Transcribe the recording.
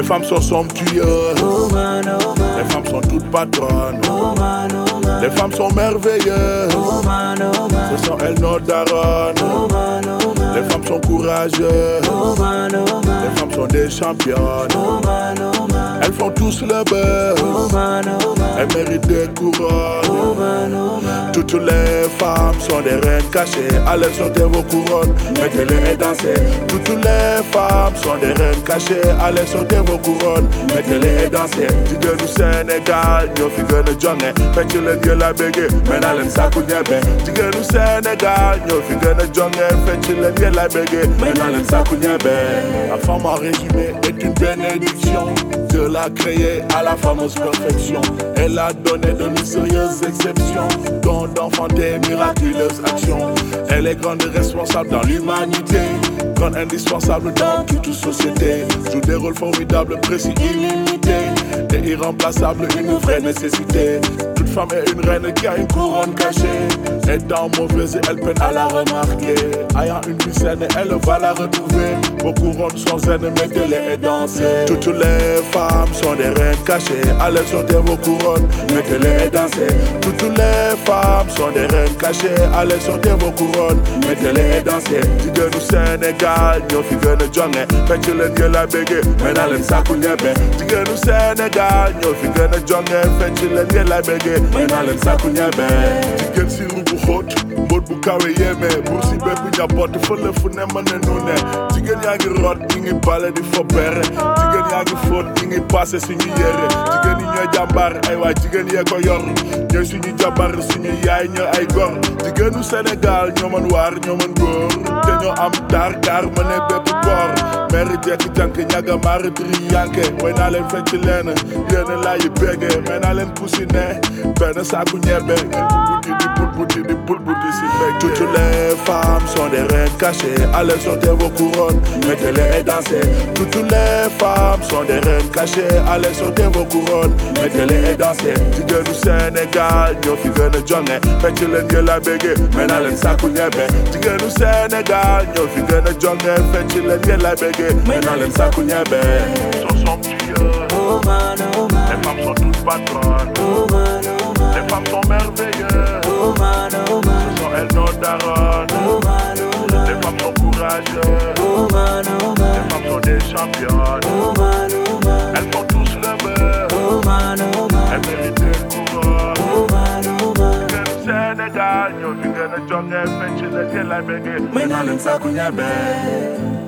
Les femmes sont somptueuses. Les femmes sont toutes patronnes. Les femmes sont merveilleuses. Ce sont elles nos daronnes. Les femmes sont courageuses. Les femmes sont des championnes. Elles font tous le beurre. Elles méritent des couronnes. Toutes les femmes sont des reines cachées. Allez sortez vos couronnes, mettez-les et dansez. Toutes les femmes sont des reines cachées. Allez sortez vos couronnes, mettez-les et dansez. Jigéen du Sénégal ñoo fi gën a jonge. Fecc leen yéen a bége, mais naa leen sàkku ñebe. Jigéen du Sénégal ñoo fi gën a jonge. Fecc leen yéen a bége, mais naa leen sàkku ñebe. La femme en résumé est une bénédiction. Dieu l'a créée à la fameuse perfection. Elle a donné de mystérieuses exceptions, dont d'enfanter miraculeuses actions. Elle est grande et responsable dans l'humanité, grande indispensable dans toute société. Joue des rôles formidables, précis, illimités et irremplaçables, une vraie nécessité. Toute femme est une reine qui a une couronne cachée. Étant mauvaise, elle peine à la remarquer. Ayant une vie saine, elle va la retrouver. Vos couronnes sont zen, mettez-les et dansez. Toutes les femmes sont des reines cachées. Allez sortez vos couronnes, mettez-les et dansez. Toutes les femmes sont des reines cachées. Allez sortez vos couronnes, mettez-les et dansez. Jigéen du Sénégal ñoo fi gën a jonge. Fecc leen yéen a bége, mais naa leen sàkku ñebe. Jigéen du Sénégal ñoo fi gën a jonge. Fecc leen yéen a bége, mais naa leen sàkku ñebe. Jigéen si rubu xóot, mbóot bu kawe yéeme. Buur si bépp njaboot fële fu ne mën nu ne. Jigéen yaa ngi root, ñi ngi bale di fo bere. Jigéen yaa ngi fóot, ñi ngi passé suñu yére. Jigéen yi ñooy jàmbaar, ay waay jigéen yee ko yor. Ñooy suñu jabar, suñu yaay ñooy ay gor. Jigéenu Sénégal ñoo mën waar, ñoo mën góor. Te ñoo am taar kaar mëne bépp koor. Mère jekk jank ñaga mari triyanke. Way naa leen fecc leen, yéen laa yi bége. May naa leen pusi ne, benn saaku ñebe. Toutes les femmes sont des reines cachées. Allez sortez vos couronnes, mettez-les et dansez. Toutes les femmes sont des reines cachées. Allez sortez vos couronnes, mettez-les et dansez. Jigéen du Sénégal ñoo fi gën a jonge. Fecc leen yéen a bége, mais naa leen sàkku ñebe. Jigéen du Sénégal ñoo fi gën a jonge. Fecc leen yéen a bége, mais naa leen sàkku ñebe. Sont somptueuses. Les femmes sont toutes patronnes. Les femmes sont merveilleuses. Ce sont elles nos daronnes. Les femmes sont courageuses. Les femmes sont des championnes. Elles font tous le beurre. Elles méritent des couronnes. Jigéen du Sénégal ñoo fi gën a jonge. Fecc leen yéen a bége, mais naa leen sàkku ñebe.